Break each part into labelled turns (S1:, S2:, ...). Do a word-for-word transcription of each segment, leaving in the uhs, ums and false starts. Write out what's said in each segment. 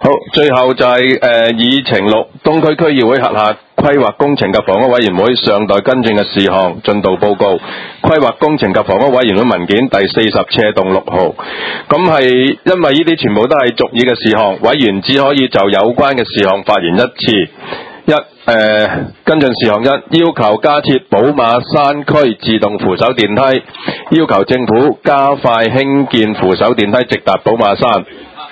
S1: 好，最後就係、是、誒、呃、議程六，東區區議會轄下規劃工程及房屋委員會尚待跟進嘅事項進度報告，規劃工程及房屋委員會文件第四十斜棟六號。咁係因為呢啲全部都係續議嘅事項，委員只可以就有關嘅事項發言一次。一誒、呃、跟進事項一，要求加設寶馬山區自動扶手電梯，要求政府加快興建扶手電梯直達寶馬山。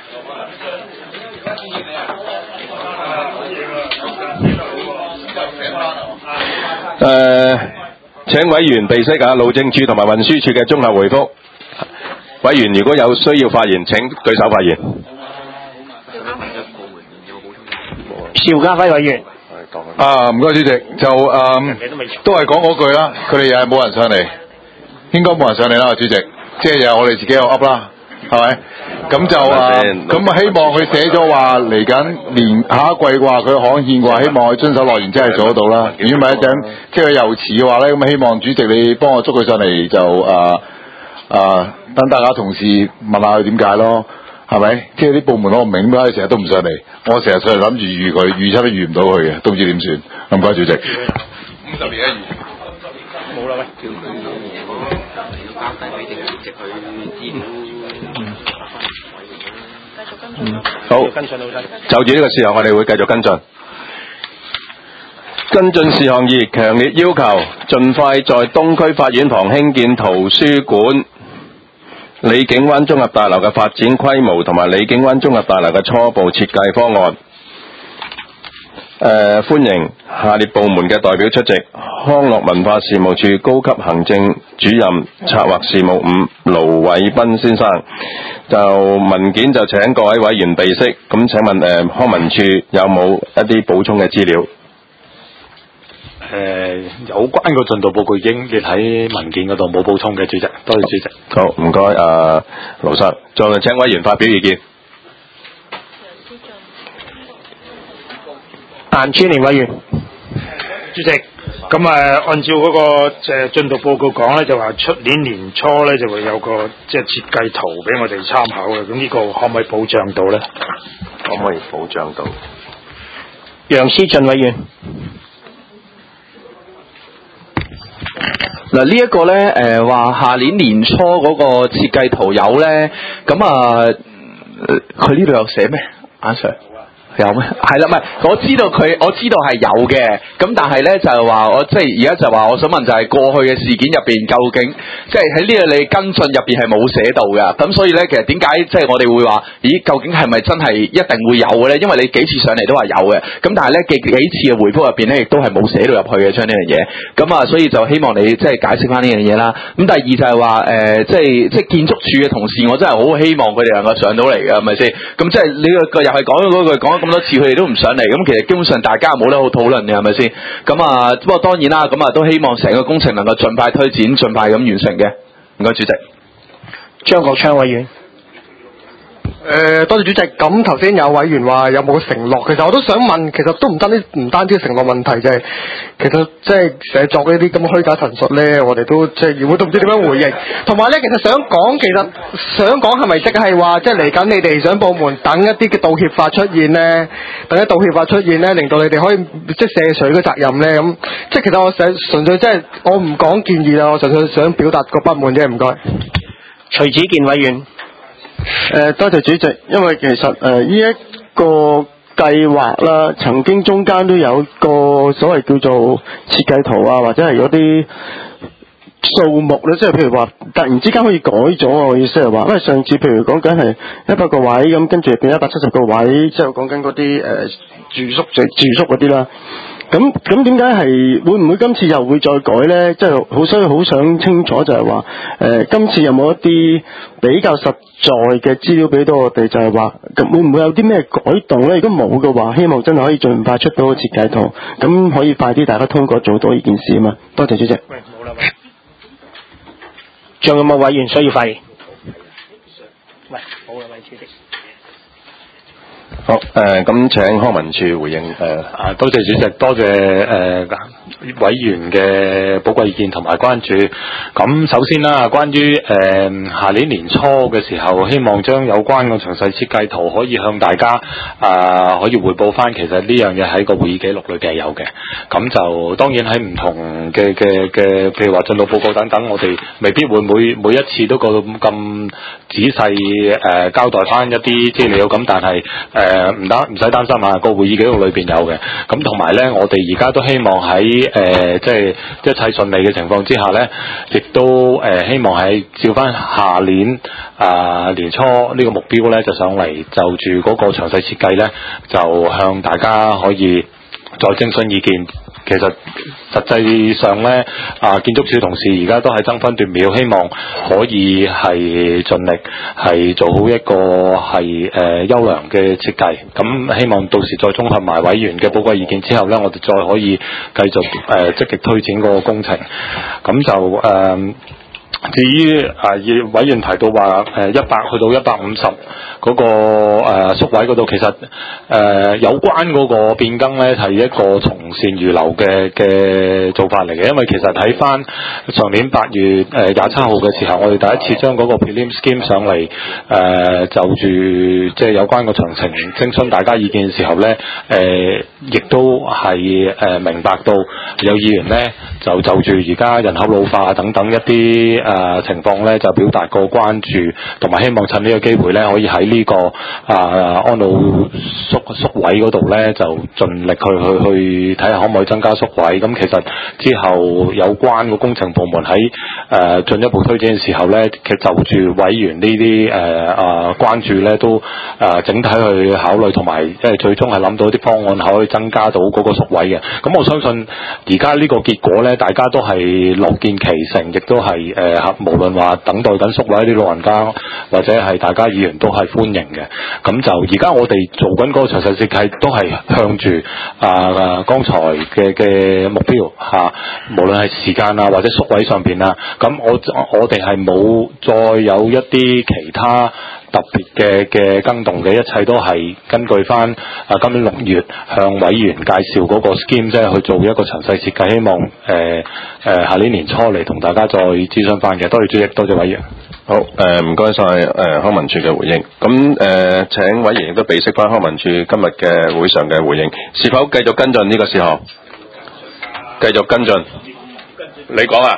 S1: 誒、呃，請委員備悉啊，路政署同埋運輸署嘅綜合回覆。委員如果有需要發言，請舉手發言。
S2: 邵家輝委員。
S3: 啊，唔該主席，就誒、嗯、都係講嗰句啦，佢哋又係冇人上嚟，應該冇人上嚟啦，主席，即係又我哋自己又噏啦，係咪？咁就啊，咁啊希望佢寫咗話嚟緊年下一季嘅話，佢刊憲嘅話，希望佢遵守諾言，真係做得到啦。如果唔係一陣，即係佢又遲嘅話咧，咁希望主席你幫我捉佢上嚟，就啊啊等大家同事問下佢點解咯。係咪？即係啲部門我唔明點解成日都唔上嚟，我成日上嚟諗住預佢，預測都預唔到佢嘅，都唔知點算。唔該主席。五十年一遇。冇啦喂。要交遞俾政府直去資料。
S1: 繼續跟進。好。跟進老細。就住呢個事項，我哋會繼續跟進。跟進事項二，強烈要求盡快在東區法院旁興建圖書館。李景灣綜合大樓嘅發展規模同埋李景灣綜合大樓嘅初步設計方案。誒、呃，歡迎下列部門嘅代表出席。康樂文化事務處高級行政主任策劃事務五盧偉斌先生。就文件就請各位委員備悉。咁請問誒、呃、康文署有冇一啲補充嘅資料？
S4: 誒、呃，有關個進度報告已經列喺文件嗰度，冇補充嘅，主席。多謝主席。
S1: 好，唔該，阿盧生，再請委員發表意見。
S2: 顏川年委員。
S5: 主席，咁啊，按照嗰、那個即係進度報告講咧，就話出年年初咧就會有個即係設計圖俾我哋參考嘅，咁呢個可唔可以保障到咧？
S1: 可唔可以保障到？
S2: 楊思俊委員。
S6: 嗱，呢一個咧，誒話下年年初嗰個設計圖有咧，咁啊，佢呢度有寫咩？阿 Sir 有咩？係啦，唔係，我知道佢，我知道係有嘅，咁但係咧就係話我即係而家就話我想問就係過去嘅事件入邊究竟即係喺呢個你跟進入邊係冇寫到嘅，咁所以咧其實點解即係我哋會話，咦究竟係咪真係一定會有嘅咧？因為你幾次上嚟都話有嘅，咁但係咧幾幾次嘅回覆入邊咧亦都係冇寫到入去嘅將呢樣嘢，咁啊所以就希望你即係解釋翻呢樣嘢啦。咁第二就係話誒即係即係建築署嘅同事，我真係好希望佢哋能夠上到嚟嘅，係咪先？咁即係你個又係講咗嗰句講。咁多次佢哋都唔上嚟，咁其實基本上大家冇得好討論嘅，係咪先？咁啊，不過當然啦，咁啊都希望成個工程能夠盡快推展，盡快咁完成嘅。唔該，主席。
S2: 張國昌委員。
S7: 誒、呃，多謝主席。咁頭先有委員話有冇承諾，其實我都想問，其實都唔單止唔單止承諾問題，就係、是、其實即係寫作呢啲咁虛假陳述咧，我哋都即係議會都唔知點樣回應。同埋咧，其實想講，其實想講係咪即係話，即係嚟緊你哋想部門等一啲嘅道歉法出現咧，等一道歉法出現咧，令到你哋可以即係卸水嘅責任咧。咁即係其實我想純粹即係我唔講建議啦，我純粹想表達個不滿啫。唔該。
S2: 徐子健委員。
S8: 誒、呃，多謝主席。因為其實誒呢一個計劃啦，曾經中間都有個所謂叫做設計圖啊，或者係嗰啲數目咧，即係譬如話突然之間可以改咗。我意思係話，因為上次譬如講緊係一百個位咁，跟住變一百七十個位，即係講緊嗰啲誒住宿住住宿嗰啲啦。咁咁點解係會唔會今次又會再改呢？即係好，所以好想清楚就係話，誒、呃、今次有冇一啲比較實在嘅資料俾到我哋，就係話會唔會有啲咩改動呢？如果冇嘅話，希望真係可以盡快出到個設計圖，咁可以快啲大家通過做到呢件事啊嘛。多謝主席。
S2: 喂，冇啦喂。仲有冇委員需要發言？喂，好啦，喂，主席。
S1: 好，誒咁請康文署回應誒。
S4: 啊，多謝主席，多謝誒、呃、委員嘅寶貴意見同埋關注。咁首先啦，關於誒、呃、下年年初嘅時候，希望將有關嘅詳細設計圖可以向大家啊、呃、可以匯報翻。其實呢樣嘢喺個會議記錄裏邊係有嘅。咁就當然喺唔同嘅嘅嘅，譬如話進度報告等等，我哋未必會每每一次都個咁仔細誒、呃、交代翻一啲資料。咁但係誒唔擔唔使擔心啊，個會議記錄裏邊有嘅。咁同埋咧，我哋而家都希望喺誒、呃、即係一切順利嘅情況之下咧，亦都誒、呃、希望係照翻下年啊、呃、年初呢個目標咧，就上嚟就住嗰個詳細設計咧，就向大家可以再徵詢意見。其實實際上咧，啊建築署同事而家都係爭分奪秒，希望可以係盡力係做好一個係誒、呃、優良嘅設計。咁希望到時再綜合埋委員嘅寶貴意見之後咧，我哋再可以繼續誒、呃、積極推展嗰個工程。咁就誒。呃至於啊，委員提到話誒一百去到一百五十嗰個誒宿位嗰度，其實誒、呃、有關嗰個變更咧係一個從善如流嘅嘅做法嚟嘅，因為其實睇翻上年八月誒廿七號嘅時候，我哋第一次將嗰個 prelim scheme 上嚟誒、呃、就住即係有關個詳情徵詢大家意見嘅時候咧，誒、呃、亦都係誒、呃、明白到有議員咧就就住而家人口老化等等一啲誒、呃、情況咧，就表達個關注，同埋希望趁呢個機會咧，可以喺呢、這個啊、呃、安老宿宿位嗰度咧，就盡力去去去睇下可唔可以增加宿位。咁其實之後有關個工程部門喺誒進一步推展嘅時候咧，其實就住委員呢啲誒啊關注咧，都誒、呃、整體去考慮，同埋即係最終係諗到一啲方案可以增加到嗰個宿位嘅。咁我相信而家呢個結果咧，大家都係樂見其成，亦都係誒。呃誒，無論話等待緊宿位啲老人家，或者係大家議員都係歡迎嘅。咁就而家我哋做緊嗰個詳細設計，都係向住啊剛才嘅嘅目標嚇、啊，無論係時間啊或者宿位上邊啊，咁我我哋係冇再有一啲其他特別嘅嘅更動嘅，一切都係根據翻啊今年六月向委員介紹嗰個 scheme 即係去做一個詳細設計，希望誒誒、呃呃、下年年初嚟同大家再諮詢翻嘅。多謝主席，多謝委員。
S1: 好，誒唔該晒誒康文署嘅回應。咁誒、呃、請委員亦都備悉翻康文署今日嘅會上嘅回應，是否繼續跟進呢個事項？繼續跟進。你講啊？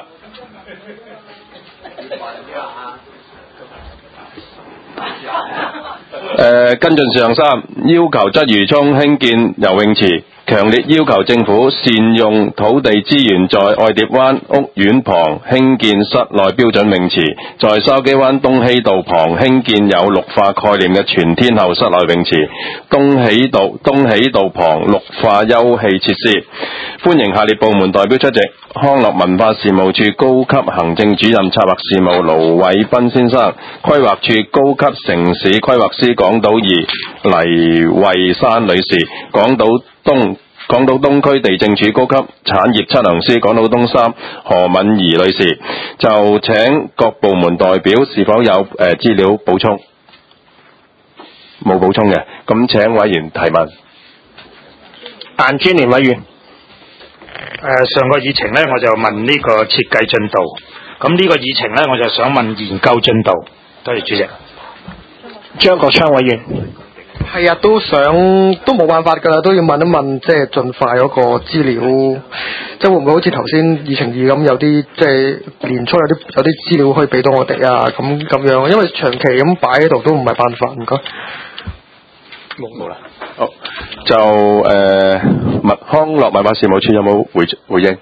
S1: 誒、呃、跟進事項三，要求鰂魚涌興建游泳池，強烈要求政府善用土地資源，在愛蝶灣屋苑旁興建室內標準泳池，在筲箕灣東禧道旁興建有綠化概念嘅全天候室內泳池，東禧道東禧道旁綠化休憩設施。歡迎下列部門代表出席：康樂文化事務處高級行政主任策劃事務盧偉斌先生，規劃處高級城市規劃師港島二黎慧珊女士，港島東港島東區地政處高級產業測量師港島東三何敏儀女士。就請各部門代表是否有誒資、呃、料補充？冇補充嘅，咁請委員提問。
S2: 顏專連委員。
S5: 誒、呃、上個議程咧，我就問呢個設計進度，咁呢個議程咧，我就想問研究進度。多謝主席。
S2: 張國昌委員。
S7: 係啊，都想都冇辦法㗎啦，都要問一問，即係盡快嗰個資料，即係會唔會好似頭先議程二咁，有啲即係年初有啲有啲資料可以俾到我哋啊，咁咁樣，因為長期咁擺喺度都唔係辦法，唔該。
S1: 冇啦。好，就誒物康樂文化事務處有冇回回應？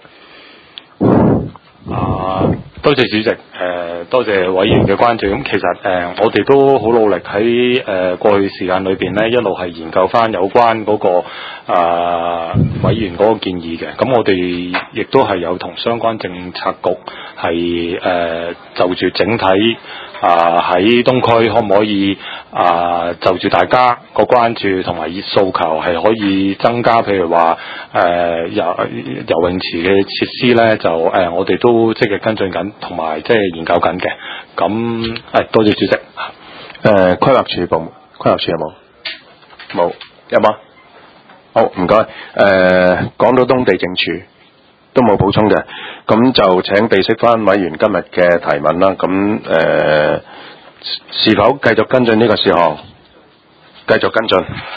S4: 啊，多謝主席，誒、呃、多謝委員嘅關注。咁其實誒、呃、我哋都好努力喺誒、呃、過去時間裏邊咧，一路係研究翻有關嗰、那個啊、呃、委員嗰個建議嘅。咁我哋亦都係有同相關政策局係誒、呃、就住整體啊喺、呃、東區可唔可以啊、呃、就住大家個關注同埋熱訴求係可以增加，譬如話誒游游泳池嘅設施咧，就誒、呃、我哋都積極跟進緊，同埋即係研究緊嘅。咁誒多謝主席。
S1: 誒規劃處部門，規劃處有冇？ 冇，有冇？好，唔該。誒、呃，港島東地政處都冇補充嘅，咁就請地釋番委員今日嘅提問啦。咁誒、呃，是否繼續跟進呢個事項？繼續跟進。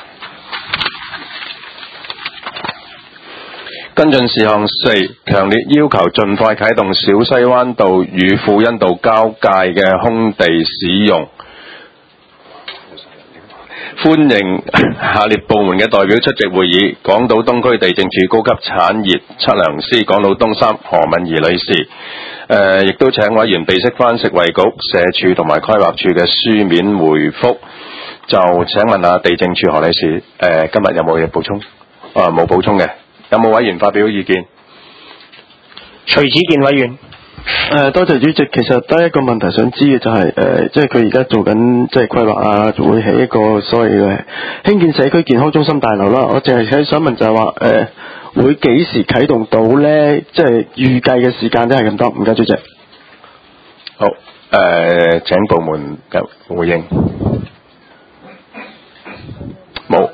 S1: 跟進事項四，強烈要求盡快啟動小西灣道與富恩道交界嘅空地使用。歡迎下列部門嘅代表出席會議：港島東區地政處高級產業測量師港島東三何敏儀女士。誒、呃，亦都請委員備悉翻食衛局、社署同埋規劃處嘅書面回覆。就請問下地政處何女士，誒、呃，今日有冇嘢補充？啊，冇補充嘅。有冇委員發表意見？
S2: 徐子健委員。
S8: 誒、呃，多謝主席。其實得一個問題想知嘅就係、是、誒、呃，即係佢而家做緊即係規劃啊，就會起一個所謂嘅興建社區健康中心大樓啦。我淨係想問就係話誒，會幾時啟動到咧？即係預計嘅時間都係咁多。唔該，主席。
S1: 好，誒、呃，請部門嘅回應。冇。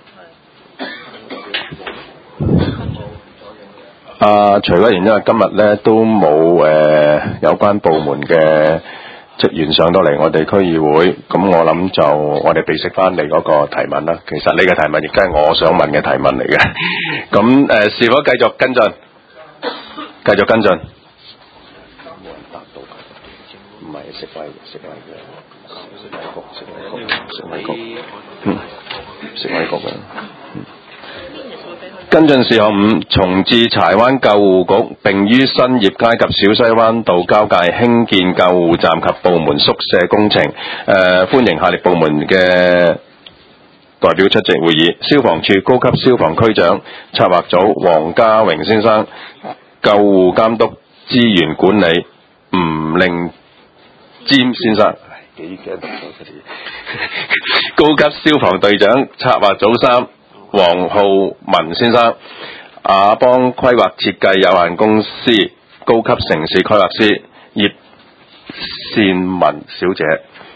S1: 啊，徐委員，因為今日咧都冇誒、呃、有關部門嘅職員上到嚟我哋區議會，咁我諗就我哋備悉翻你嗰個提問啦。其實你嘅提問亦都係我想問嘅提問嚟嘅。咁誒、呃，是否繼續跟進？繼續跟進。冇人答到，唔係食衛食衛嘅，食衛局食衛局食衛局，嗯，食衛局嘅。跟進事項五，重置柴灣救護局，並於新業街及小西灣道交界興建救護站及部門宿舍工程。誒、呃，歡迎下列部門嘅代表出席會議：消防處高級消防區長策劃組黃家榮先生，救護監督資源管理吳令占先生。幾驚讀錯佢哋。高級消防隊長策劃組三。黃浩文先生，亞邦規劃設計有限公司高級城市規劃師葉善文小姐。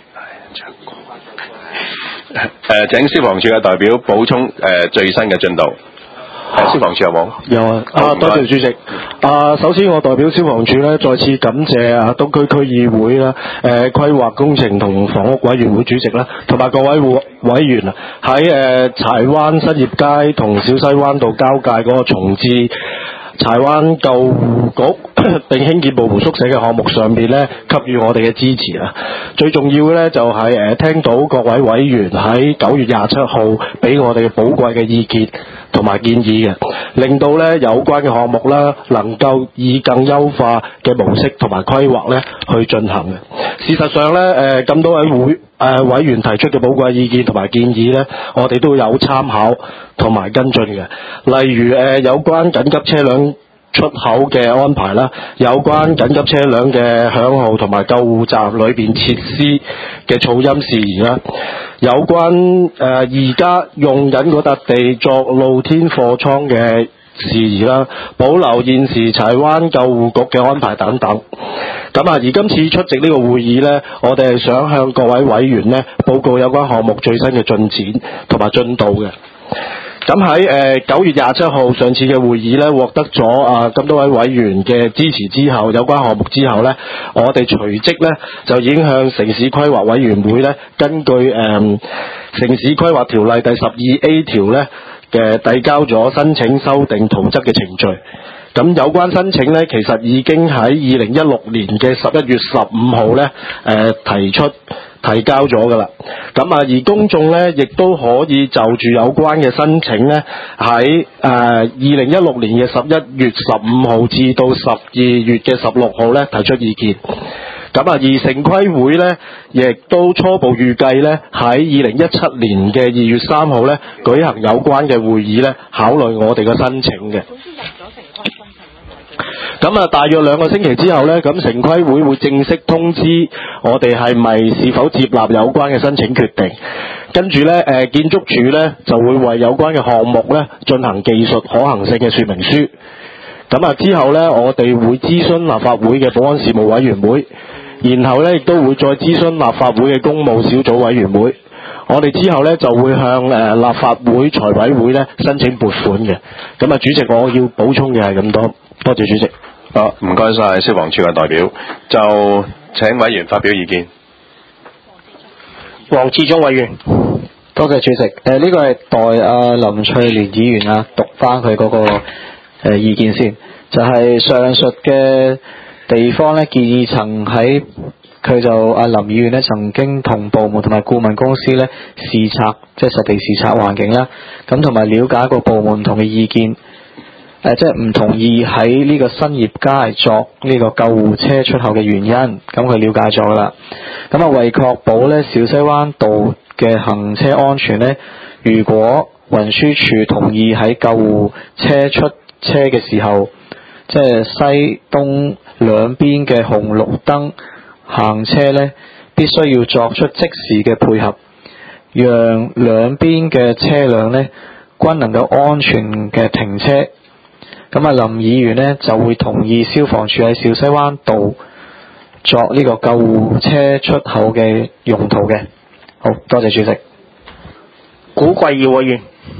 S1: 誒、呃，請消防處嘅代表補充誒、呃、最新嘅進度。誒，消防處有冇？
S9: 有啊，啊，多謝主席。啊，首先我代表消防處咧，再次感謝啊東區區議會啦、誒規劃工程同房屋委員會主席啦，同埋各位委委員啊，喺誒、呃、柴灣新業街同小西灣道交界嗰個重置柴灣救護局並興建部門宿舍嘅項目上邊咧，給予我哋嘅支持啊！最重要嘅咧就係、是、誒、呃、聽到各位委員喺九月廿七號俾我哋寶貴嘅意見同埋建議嘅，令到咧有關嘅項目啦，能夠以更優化嘅模式同埋規劃咧去進行嘅。事實上咧，誒咁多位會誒、呃、委員提出嘅寶貴意見同埋建議咧，我哋都有參考同埋跟進嘅。例如誒、呃、有關緊急車輛出口嘅安排啦，有關緊急車輛嘅響號同埋救護站裏邊設施嘅噪音事宜啦，有關誒而家用緊嗰笪地作露天貨倉嘅事宜啦，保留現時柴灣救護局嘅安排等等。咁啊，而今次出席呢個會議呢，我哋係想向各位委員呢報告有關項目最新嘅進展同埋進度嘅。咁喺誒九月廿七號上次嘅會議咧，獲得咗啊咁多位委員嘅支持之後，有關項目之後咧，我哋隨即咧就已經向城市規劃委員會咧，根據誒、呃、城市規劃條例第十二 A 條咧嘅遞交咗申請修訂圖則嘅程序。咁有關申請咧，其實已經喺二零一六年嘅十一月十五號咧誒提出。提交咗㗎啦，咁啊，而公眾咧亦都可以就住有關嘅申請咧，喺誒二零一六年嘅十一月十五號至到十二月嘅十六號咧提出意見。咁啊，而城規會咧亦都初步預計咧喺二零一七年嘅二月三號咧舉行有關嘅會議咧，考慮我哋嘅申請嘅。咁啊，大約兩個星期之後呢，咁城規會會正式通知我哋係咪是否接納有關嘅申請決定。跟住呢，誒建築署呢就會為有關嘅項目呢進行技術可行性嘅說明書。咁啊之後呢，我哋會諮詢立法會嘅保安事務委員會，然後呢亦都會再諮詢立法會嘅公務小組委員會。 我哋之後咧就會向誒、呃、立法會財委會咧申請撥款嘅。咁啊，主席，我要補充嘅係咁多，多謝主席。
S1: 好，唔該晒消防處嘅代表，就請委員發表意見。
S2: 黃志忠委員。
S10: 多謝主席。誒、呃、呢、這個係代阿林翠蓮議員啊讀翻佢嗰個誒、呃、意見先，就係、是、上述嘅地方咧，建議曾喺佢就阿林議員咧曾經同部門同埋顧問公司咧視察，即係實地視察環境啦，咁同埋了解個部門唔同嘅意見。誒、呃，即係唔同意喺呢個新業街作呢個救護車出口嘅原因，咁佢了解咗啦。咁啊，為確保咧小西灣道嘅行車安全咧，如果運輸署同意喺救護車出車嘅時候，即係西東兩邊嘅紅綠燈行車咧，必須要作出即時嘅配合，讓兩邊嘅車輛咧均能夠安全嘅停車。咁啊，林議員呢就會同意消防處喺小西灣道作呢個救護車出口嘅用途嘅。好，多謝主席。
S2: 古貴耀委員。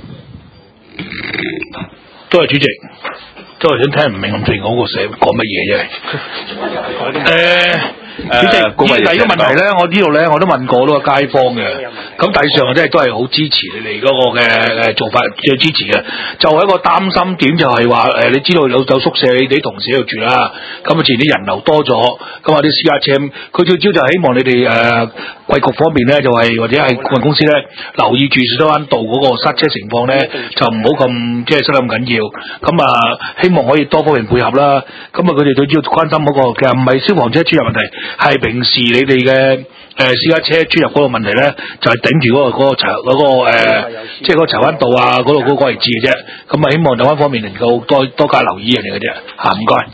S11: 多謝主席。都係想聽唔明咁正嗰個寫講乜嘢啫。誒。主席，呢第二個問題咧，我呢度咧我都問過好多街坊嘅，咁大致上真係都係好支持你哋嗰個嘅誒做法，最支持嘅。就係一個擔心點就係話誒，你知道有有宿舍，你哋同事喺度住啦，咁啊自然啲人流多咗，咁啊啲私家車，佢最主要就係希望你哋誒貴局方面咧，就係、是、或者係顧問公司咧，留意住小西灣道嗰個塞車情況咧，就唔好咁即係塞得咁緊要。咁啊，希望可以多方面配合啦。咁啊，佢哋最主要關心嗰、那個其實唔係消防車出入問題。係平時你哋嘅誒私家車出入嗰個問題咧，就係、是、頂住嗰、那個嗰、那個柴嗰、那個誒，即係嗰個柴灣道啊嗰度嗰個位置嘅啫。咁啊，希望有關方面能夠多多加留意人哋嘅啫。嚇，唔該。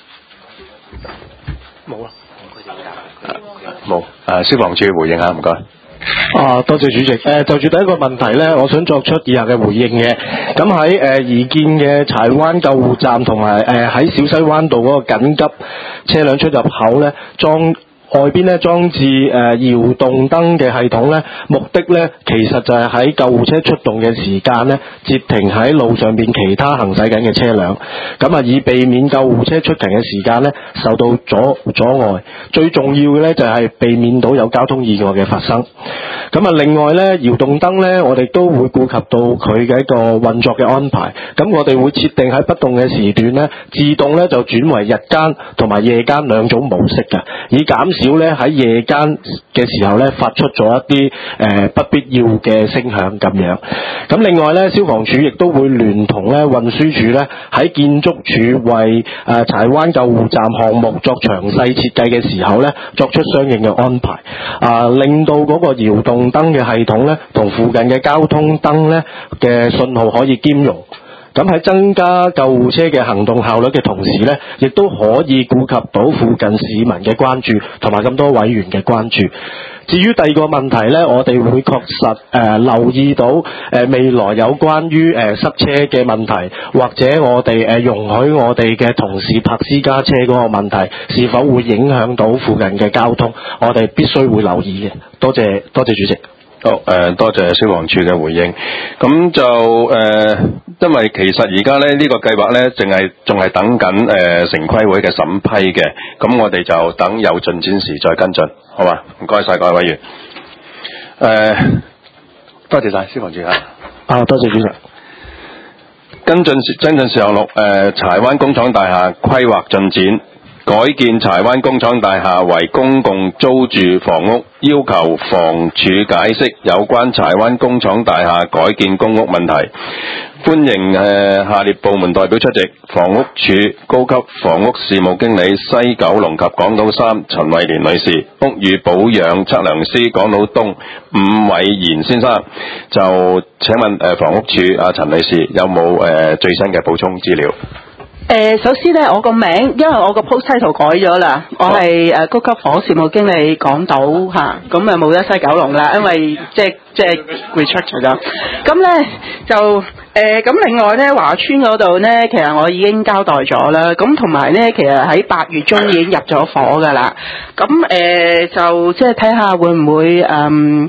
S2: 冇啦。
S1: 冇。誒，消防處回應下，唔該。
S9: 啊，多謝主席。誒、呃，就住第一個問題咧，我想作出以下嘅回應嘅。咁喺誒宜建嘅柴灣救護站同埋誒喺小西灣道嗰個緊急車輛出入口咧，裝外邊咧裝置誒搖動燈嘅系統咧，目的咧其實就係喺救護車出動嘅時間咧，截停喺路上邊其他行駛緊嘅車輛，咁啊以避免救護車出勤嘅時間咧受到阻阻礙。最重要嘅咧就係避免到有交通意外嘅發生。咁啊另外咧搖動燈咧，我哋都會顧及到佢嘅一個運作嘅安排。咁我哋會設定喺不動嘅時段咧，自動咧就轉為日間同埋夜間兩種模式嘅，以減少少咧喺夜間嘅時候咧發出咗一啲誒、呃、不必要嘅聲響咁樣。咁另外咧，消防處亦都會聯同咧運輸署咧喺建築署為誒、呃、柴灣救護站項目作詳細設計嘅時候咧，作出相應嘅安排，啊、呃、令到嗰個搖動燈嘅系統咧同附近嘅交通燈咧嘅信號可以兼容。咁喺增加救護車嘅行動效率嘅同時咧，亦都可以顧及到附近市民嘅關注同埋咁多委員嘅關注。至於第二個問題咧，我哋會確實誒、呃、留意到誒、呃、未來有關於誒、呃、塞車嘅問題，或者我哋誒、呃、容許我哋嘅同事泊私家車嗰個問題，是否會影響到附近嘅交通，我哋必須會留意嘅。多謝多謝主席。
S1: 好，誒、呃、多謝消防處嘅回應。咁就誒、呃，因為其實而家咧呢、這個計劃咧，淨係仲係等緊誒、呃、城規會嘅審批嘅。咁我哋就等有進展時再跟進，好嘛？唔該晒各位委員。誒、呃，多謝晒消防處嚇。
S9: 啊，多謝主席。
S1: 跟進跟進事項六，誒、呃、柴灣工廠大廈規劃進展。改建柴灣工廠大廈為公共租住房屋，要求房署解釋有關柴灣工廠大廈改建公屋問題。歡迎誒、呃、下列部門代表出席：房屋署高級房屋事務經理西九龍及港島三陳慧蓮女士，屋宇保養測量師港島東伍偉賢先生。就請問誒、呃、房屋署阿陳女士有冇誒、呃、最新嘅補充資料？
S12: 誒、呃，首先咧，我個名，因為我個 post title 改咗啦，我係誒高級房屋事務經理港島嚇，咁啊冇得西九龍啦，因為即係即係 restructure 咗。咁咧就誒，咁、呃、另外咧華村嗰度咧，其實我已經交代咗啦。咁同埋咧，其實喺八月中已經入咗伙㗎啦。咁誒、呃、就即係睇下會唔會誒。嗯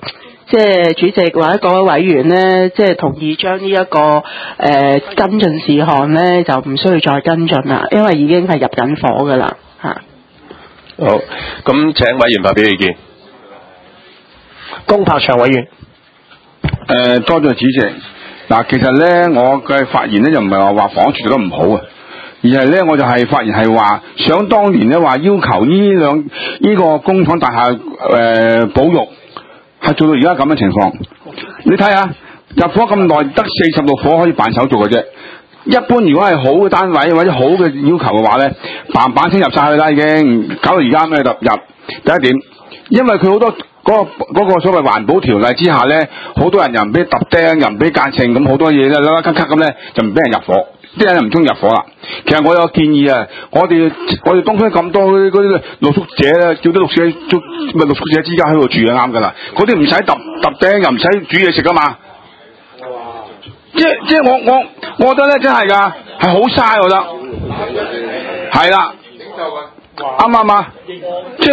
S12: 即係主席或者各位委員呢，即係同意將呢、這、一個誒、呃、跟進事項呢，就唔需要再跟進啦，因為已經係入緊伙㗎啦嚇。
S1: 好，咁請委員發表意見。
S2: 龔柏祥委員。
S13: 誒、呃，多謝主席。嗱，其實咧，我嘅發言咧就唔係話話房屋處做得唔好啊，而係咧我就係發言係話，想當年咧話要求呢兩呢個工廠大廈誒、呃、保育，係做到而家咁嘅情況。你睇下入伙咁耐，得四十六伙可以辦手續嘅啫。一般如果係好嘅單位或者好嘅要求嘅話咧，嘭嘭聲入晒去啦，已經搞到而家咩入入。第一點，因為佢好多。嗰、那個嗰個所謂環保條例之下咧，好多人又唔俾揼釘，又唔俾間稱，咁好多嘢咧，啦啦咳咳咁咧，就唔俾人入伙，啲人就唔中意入伙啦。其實我有個建議啊，我哋我哋東區咁多嗰啲露宿者咧，叫啲露宿者租咪露宿者之家喺度住就啱噶啦，嗰啲唔使揼揼釘，又唔使煮嘢食噶嘛。即即我我我覺得咧，真係㗎，係好嘥，我覺得係啦。啱唔啱啊？即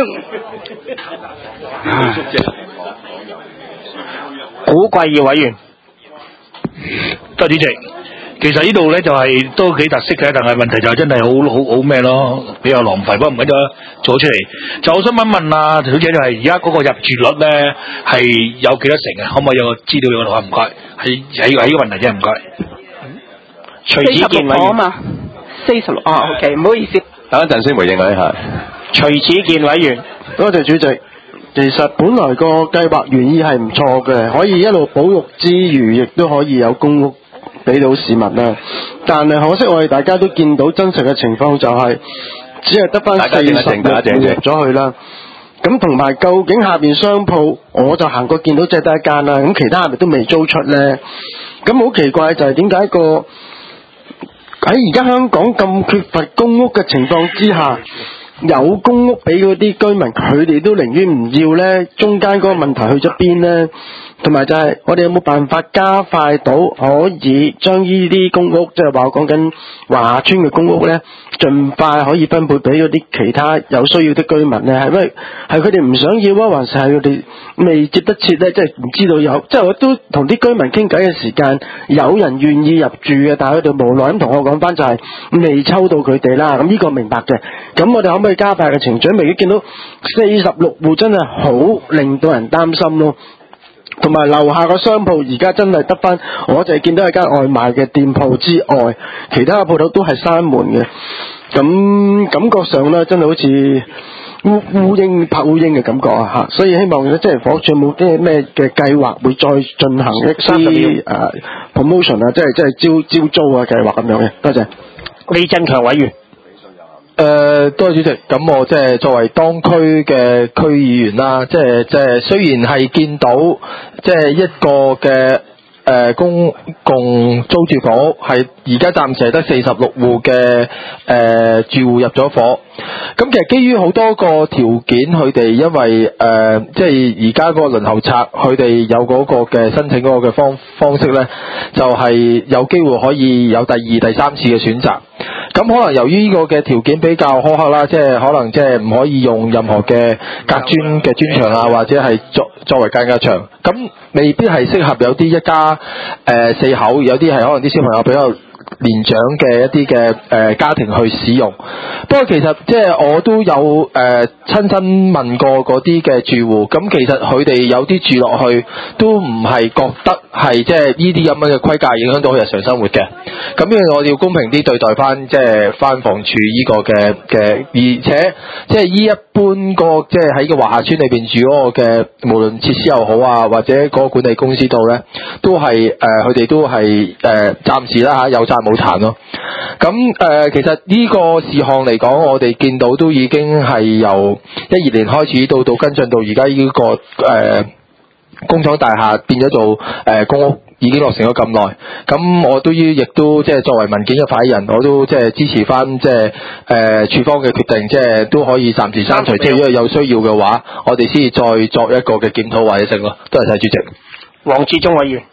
S2: 古貴義委員。
S11: 多謝主席。其實呢度咧就係、是、都幾特色嘅，但係問題就係真係好好好咩咯，比較浪費，不過唔緊要，做出嚟。就我想問問啊，小姐就係而家嗰個入住率咧係有幾多成啊？可唔可以有個資料俾我睇下？唔該，係係係呢個問題啫，唔該。
S2: 徐子健委員
S12: 啊嘛，四十六哦 ，OK， 唔好意思。
S1: 等一陣先回應我一下。
S2: 徐子健委員。
S8: 多謝主席。其實本來個計劃原意係唔錯嘅，可以一路保育之餘，亦都可以有公屋俾到市民啦。但係可惜我哋大家都見到真實嘅情況就係、是，只係得翻四十戶入咗去啦。咁同埋究竟下邊商鋪，我就行過見到只得一間啦，咁其他係咪都未租出呢？咁好奇怪就係點解個喺而家香港咁缺乏公屋嘅情況之下，有公屋俾嗰啲居民，佢哋都寧願唔要呢？中間嗰個問題去咗邊呢？同埋就係我哋有冇辦法加快到可以將呢啲公屋，即係話我講緊華村嘅公屋呢，盡快可以分配俾嗰啲其他有需要的居民呢？係咪係佢哋唔想要啊，還是係佢哋未接得切呢？即係唔知道有，即係我都同啲居民傾偈嘅時間，有人願意入住嘅，但係佢哋無奈咁同我講翻就係未抽到佢哋啦。咁呢個明白嘅。咁我哋可唔可以加快嘅程序？未見到四十六戶真係好令到人擔心咯。同埋樓下個商鋪而家真係得翻，我就係見到一間外賣嘅店鋪之外，其他嘅鋪頭都係閂門嘅。咁感覺上咧，真係好似烏烏蠅拍烏蠅嘅感覺啊！嚇，所以希望咧，即係房署有冇啲咩嘅計劃會再進行一啲誒 promotion 啊，即係即係招招租啊計劃咁樣嘅。多謝。
S2: 李振強委員。
S14: 誒、呃，多謝主席。咁我即係作為當區嘅區議員啦，即係即係雖然係見到即係一個嘅誒、呃、公共租住房屋係而家暫時係得四十六戶嘅誒住戶入咗伙。咁其實基於好多個條件，佢哋因為誒、呃、即係而家嗰個輪候冊，佢哋有嗰個嘅申請嗰個嘅方方式咧，就係、是、有機會可以有第二、第三次嘅選擇。咁可能由於呢個嘅條件比較苛刻啦，即係可能即係唔可以用任何嘅隔磚嘅磚牆啊，或者係作作為間隔牆，咁未必係適合有啲一家誒、呃、四口，有啲係可能啲小朋友比較年長嘅一啲嘅誒家庭去使用。不過其實即係我都有誒、呃、親身問過嗰啲嘅住戶，咁其實佢哋有啲住落去都唔係覺得係即係呢啲咁樣嘅規格影響到佢日常生活嘅。咁因為我哋要公平啲對待翻即係翻房署呢個嘅嘅，而且即係依一般個即係喺個華廈村裏邊住嗰個嘅，無論設施又好啊，或者嗰個管理公司度咧，都係誒佢哋都係誒暫時啦嚇，有賺冇彈咯。咁誒、呃、其實呢個事項嚟講，我哋見到都已經係由一二年開始到到跟進到而家呢個誒、呃、工廠大廈變咗做誒、呃、公屋。已經落成咗咁耐，咁我都於亦都即係作為文件嘅發言人，我都即係支持翻即係誒處方嘅決定，即係都可以暫時刪除，即係如果有需要嘅話，我哋先至再作一個嘅檢討或者成咯。多謝晒主席。
S2: 黃志忠委員。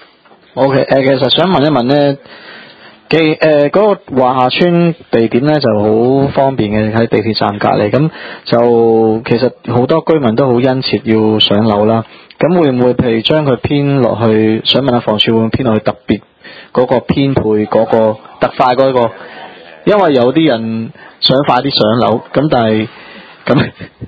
S10: OK， 誒、呃，其實想問一問咧，嘅誒嗰個華廈村地點咧就好方便嘅，喺地鐵站隔離，咁就其實好多居民都好殷切要上樓啦。 咁會唔會譬如將佢編落去？想問下房署會唔會編落去特別嗰個編配嗰個特快嗰個？因為有啲人想快啲上樓，咁但係咁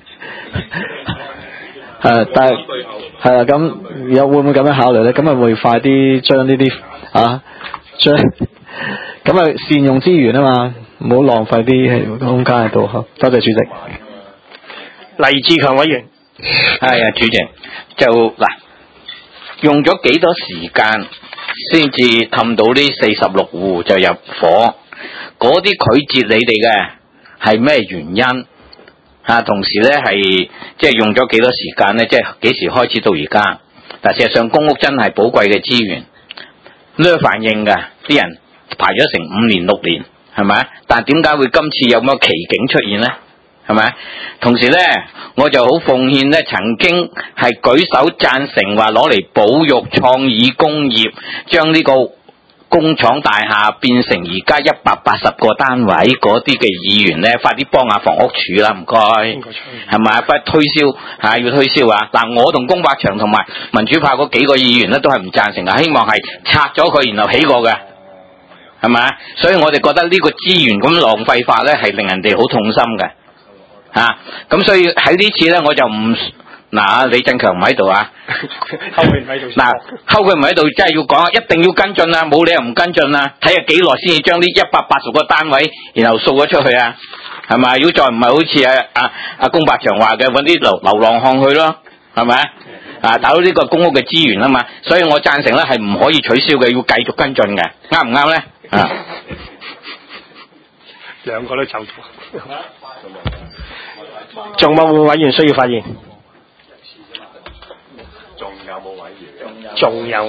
S10: 係，但係係啦，咁有會唔會咁樣考慮咧？咁咪會快啲將呢啲啊，將咁啊善用資源啊嘛，唔好浪費啲空間喺度。好，多謝主席。
S2: 黎志強委員。
S15: 係啊，主席就嗱，用咗幾多時間先至氹到呢四十六戶就入伙？嗰啲拒絕你哋嘅係咩原因？啊，同時咧係即係用咗幾多時間咧？即係幾時開始到而家？但事實上公屋真係寶貴嘅資源，呢個反應㗎，啲人排咗成五年六年，係咪？但點解會今次有乜奇景出現咧？係咪？同時咧，我就好奉獻咧，曾經係舉手贊成話攞嚟保育創意工業，將呢個工廠大廈變成而家一百八十個單位嗰啲嘅議員咧，快啲幫下房屋署啦，唔該，係咪？快推銷嚇、啊，要推銷啊！嗱，我同龔柏祥同埋民主派嗰幾個議員咧，都係唔贊成嘅，希望係拆咗佢然後起過嘅。係咪？所以我哋覺得呢個資源咁浪費法咧，係令人哋好痛心嘅。啊，咁所以喺呢次咧，我就唔嗱，李振強唔喺度啊，
S2: 後佢唔喺度。
S15: 嗱，後佢唔喺度，真係要講，一定要跟進啊，冇理由唔跟進啊！睇下幾耐先至將呢一百八十個單位，然後掃咗出去啊，係咪？如果再唔係好似啊啊阿龔柏祥話嘅，揾啲流流浪漢去咯，係咪？啊，打到呢個公屋嘅資源啊嘛，所以我贊成咧係唔可以取消嘅，要繼續跟進嘅，啱唔啱咧？啊，
S2: 兩個都走咗。仲有冇委員需要發言？
S3: 仲有冇委員？
S2: 仲有。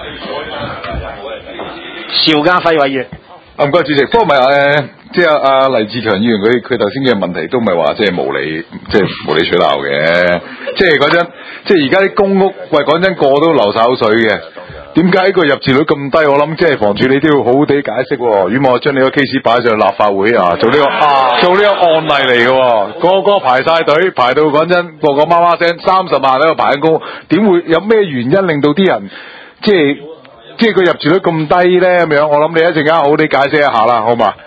S2: 邵家輝委員。
S3: 啊，唔該主席，不過唔係誒，即係阿黎志強議員佢佢頭先嘅問題都唔係話即係無理，即係無理取鬧嘅。即係講真，即係而家啲公屋，喂講真個都流晒口水嘅。點解呢個入住率咁低？我諗即係房署你都要好好地解釋喎。如果我將你個 case 擺上立法會啊，做呢、這個、啊、做呢個案例嚟嘅，個個排晒隊，排到講真個個媽媽聲，三十萬喺度排緊工，點會有咩原因令到啲人即係即係佢入住率咁低咧？咁樣我諗你一陣間好好地解釋一下啦，好嘛？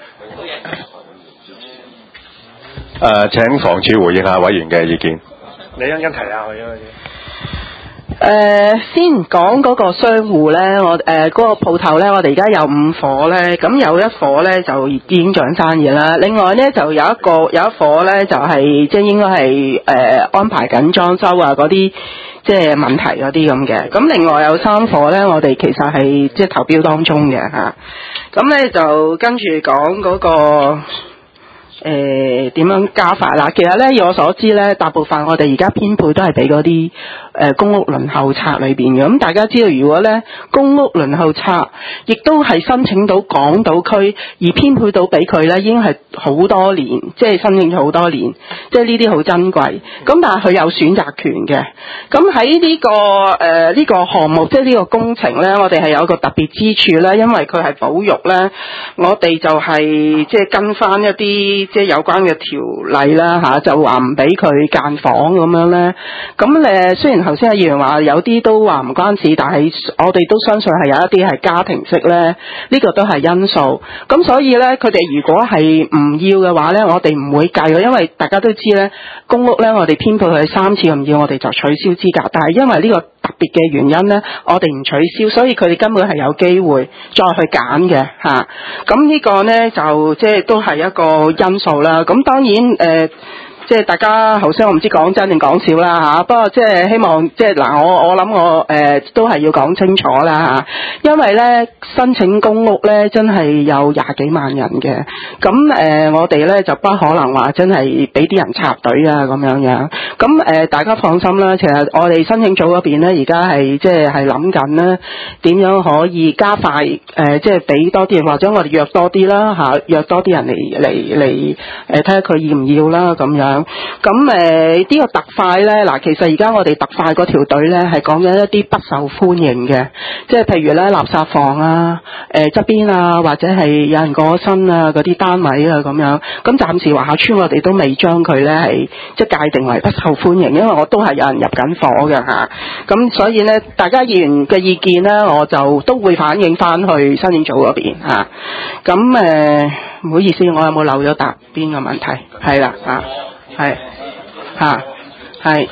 S1: 誒、呃，請房署回應下委員嘅意見。
S2: 你一陣間提下佢啊。
S12: 誒、呃，先講嗰個商戶咧，我誒嗰、呃那個鋪頭咧，我哋而家有五伙咧，咁有一伙咧就已經做緊生意啦。另外咧就有一個有一伙咧就係、是、即係應該係誒、呃、安排緊裝修啊嗰啲即係問題嗰啲咁嘅。咁另外有三伙咧，我哋其實係即係投標當中嘅嚇。咁、啊、咧就跟住講嗰個。誒點、呃、樣加法啦？其實咧，以我所知咧，大部分我哋而家編配都係俾嗰啲誒公屋輪候冊裏邊嘅。咁、嗯、大家知道，如果咧公屋輪候冊亦都係申請到港島區而編配到俾佢咧，已經係好多年，即係申請咗好多年，即係呢啲好珍貴。咁但係佢有選擇權嘅。咁喺呢個誒呢、呃這個項目，即係呢個工程咧，我哋係有一個特別之處咧，因為佢係保育咧，我哋就係、是、即係跟翻一啲。即係有關嘅條例啦嚇，就話唔俾佢間房咁樣咧。咁誒，雖然頭先阿議員話有啲都話唔關事，但係我哋都相信係有一啲係家庭式咧，呢、呢個都係因素。咁所以咧，佢哋如果係唔要嘅話咧，我哋唔會計嘅，因為大家都知咧，公屋咧我哋編配佢三次唔要，我哋就取消資格。但係因為呢個特別嘅原因咧，我哋唔取消，所以佢哋根本係有機會再去揀嘅嚇。咁呢個咧就即係都係一個因素啦。咁當然誒。呃即係大家頭先我唔知講真定講笑啦嚇，不過即係希望即係嗱，我我諗我誒、呃、都係要講清楚啦嚇，因為咧申請公屋咧真係有廿幾萬人嘅，咁誒、呃、我哋咧就不可能話真係俾啲人插隊啊咁樣樣，咁誒、呃、大家放心啦，其實我哋申請組嗰邊咧而家係即係係諗緊咧點樣可以加快誒、呃、即係俾多啲人，或者我哋約多啲啦嚇，約多啲人嚟嚟嚟誒睇下佢要唔要啦咁樣。 樣。咁誒呢個特快咧，嗱其實而家我哋特快嗰條隊咧係講緊一啲不受歡迎嘅，即係譬如咧垃圾房啊、誒側邊啊，或者係有人過身啊嗰啲單位啊咁樣。咁暫時華廈村我哋都未將佢咧係即係界定為不受歡迎，因為我都係有人入緊伙嘅嚇。咁、啊、所以咧，大家議員嘅意見咧，我就都會反映翻去申請組嗰邊嚇。咁誒唔好意思，我有冇漏咗答邊個問題？係啦嚇，係嚇係。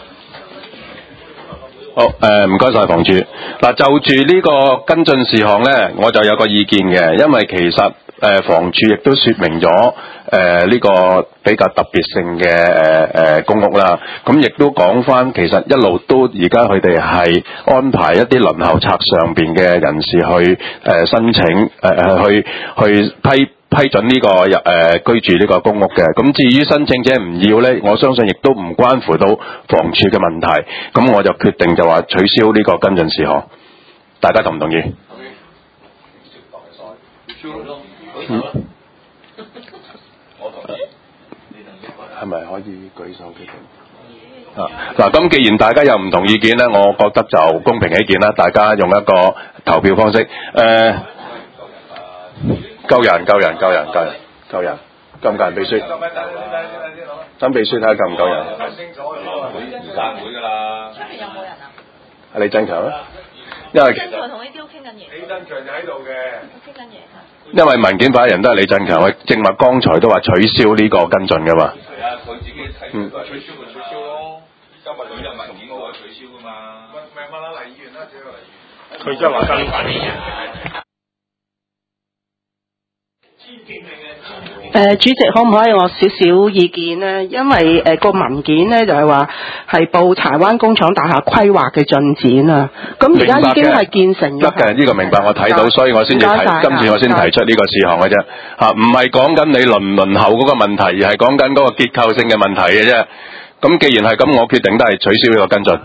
S1: 好誒，唔該晒房主。嗱，就住呢個跟進事項咧，我就有個意見嘅，因為其實誒、呃、房署亦都說明咗誒呢個比較特別性嘅誒誒公屋啦。咁亦都講翻，其實一路都而家佢哋係安排一啲輪候冊上邊嘅人士去誒、呃、申請誒誒、呃、去去批。批准呢、這個入誒、呃、居住呢個公屋嘅，咁至於申請者唔要呢，我相信亦都唔關乎到房署嘅問題，咁我就決定就話取消呢個跟進事項，大家同唔同意？嗯，係咪可以舉手決定？啊，嗱，咁既然大家有唔同意見呢，我覺得就公平起見啦，大家用一個投票方式，誒、呃。夠人，夠人，夠人，夠人，夠人，夠唔夠人秘書？等秘書睇下夠唔夠人。唔散會㗎啦。出面有冇人啊？係李振強啊？因為其實同你雕傾緊嘢。李振強就喺度嘅。傾緊嘢。因為文件發言人都係李振強，佢正話剛才都話取消呢個跟進㗎嘛。係啊，佢自己提出話取消咪取消咯。今日佢有文件嗰個取消㗎嘛。問問問下黎議員啦，只係黎議員。佢即係話跟緊。
S12: 誒、呃，主席可唔可以我少少意見呢？因為誒個、呃、文件呢就係話係報柴灣工廠大廈規劃嘅進展啊。咁而家已經係建成咗。得嘅，呢個明白，我睇到，所以我先至提，今次我先提出呢個事項嘅啫。嚇，唔係講緊你輪唔輪候嗰個問題，而係講緊嗰個結構性嘅問題嘅啫。咁既然係咁，我決定都係取消呢個跟進。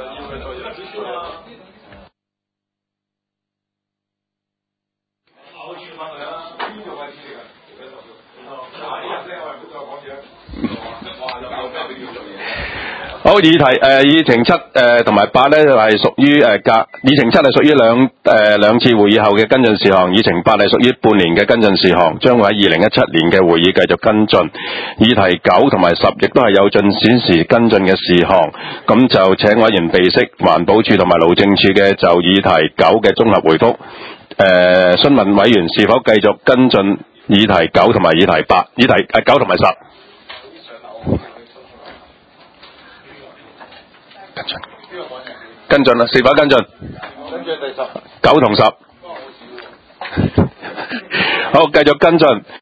S12: 好，議題誒、呃、議程七誒同埋八咧係屬於誒隔議程七係屬於兩誒兩次會議後嘅跟進事項，議程八係屬於半年嘅跟進事項，將會喺二零一七年嘅會議繼續跟進。議題九同埋十亦都係有進展時跟進嘅事項，咁就請委員備悉環保署同埋勞政處嘅就議題九嘅綜合回覆。誒、呃，詢問委員是否繼續跟進議題九同埋議題八，議題誒九同埋十。跟進啦，是否跟進？跟進第十九同十，好，繼續跟進。